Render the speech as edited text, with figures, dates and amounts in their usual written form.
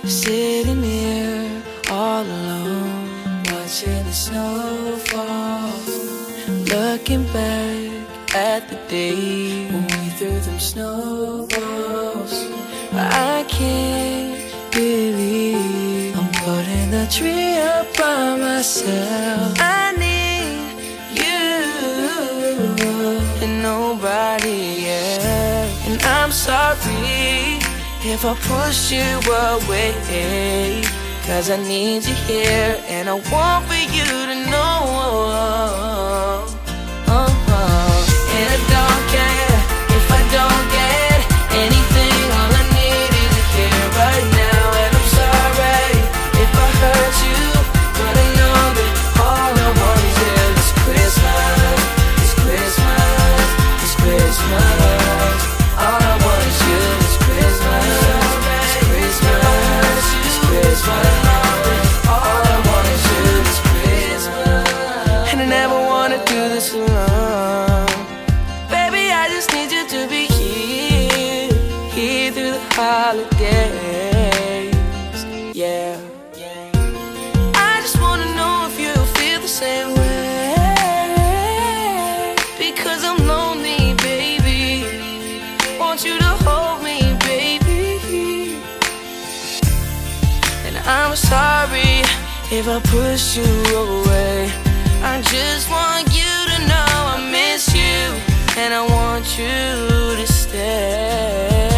sitting here all alone, watching the snow fall, looking back at the day when we threw them snowballs. I can't believe I'm putting the tree up by myself. I need you and nobody else. And I'm sorry if I push you away, 'cause I need you here and I want for you to know. And I don't care if I don't get anything. All I need is you here right now. And I'm sorry if I hurt you, but I know that all I want is you this Christmas, this Christmas, this Christmas. All I want is you this Christmas, this Christmas, this Christmas. All I want is you this Christmas. And I never wanna do this alone. Baby, I just need you to be here, here through the holidays. Yeah. I just wanna know if you feel the same way, because I'm lonely, baby. Want you to hold me, baby. And I'm sorry if I push you away. I just want you to know I miss you and I want you to stay.